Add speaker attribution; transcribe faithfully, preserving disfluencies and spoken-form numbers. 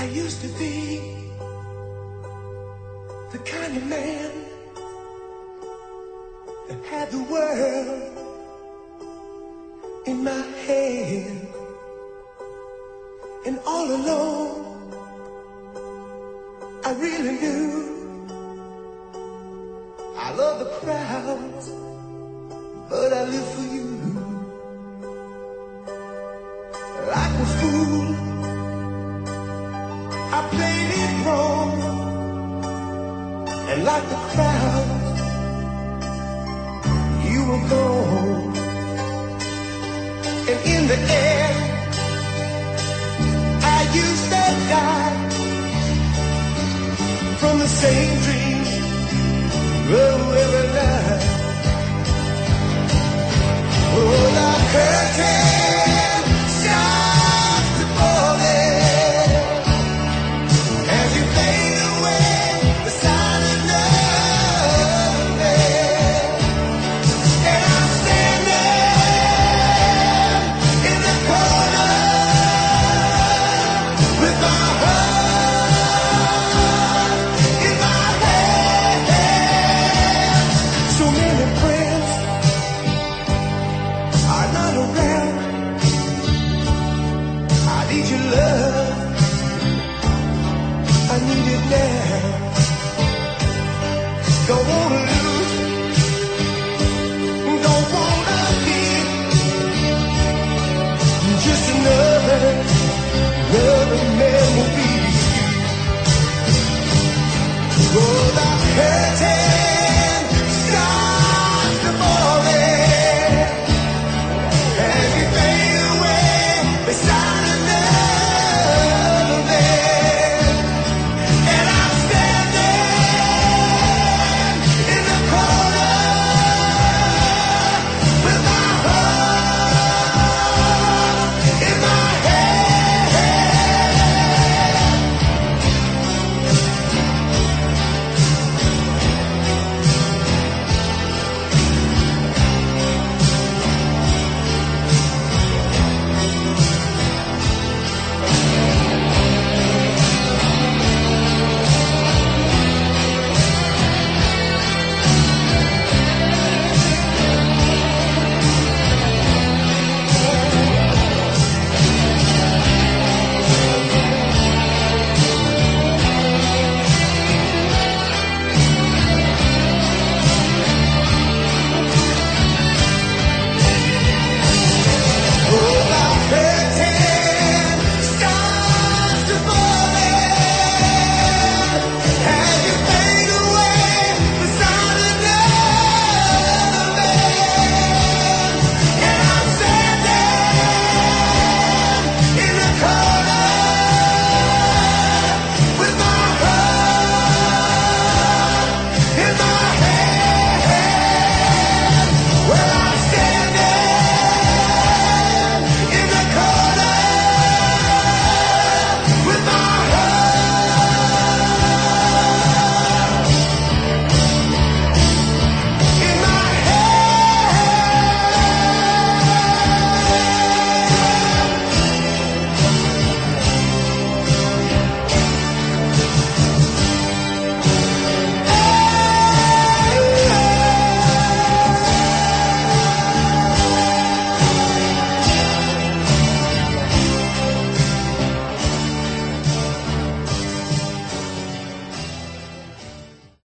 Speaker 1: used to be the kind of man that had the world in my hand, and all alone I really knew I love the crowds, but I live for you. Like a fool, I played it wrong, and like the crowd, you were gone. And in the air, I used to die from the same dream, oh, every night. Oh, the curtain starts to fall in as you fade away beside another man. And I'm standing in the corner with my heart in my hand. So many friends are not around. I need your love, I need it now.